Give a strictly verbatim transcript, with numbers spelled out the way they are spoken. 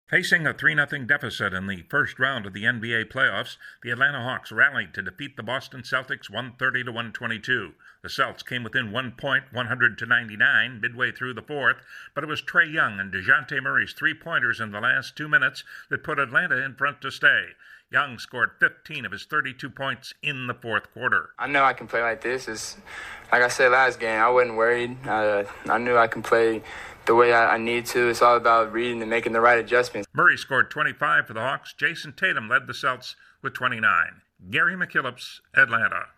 Facing a three nothing deficit in the first round of the N B A playoffs, the Atlanta Hawks rallied to defeat the Boston Celtics one thirty to one twenty-two. The Celts came within one point, one hundred to ninety-nine, midway through the fourth, but it was Trae Young and DeJounte Murray's three-pointers in the last two minutes that put Atlanta in front to stay. Young scored fifteen of his thirty-two points in the fourth quarter. I know I can play like this. It's, like I said last game, I wasn't worried. Uh, I knew I can play the way I, I need to. It's all about reading and making the right adjustments. Murray scored twenty-five for the Hawks. Jason Tatum led the Celts with twenty-nine. Gary McKillips, Atlanta.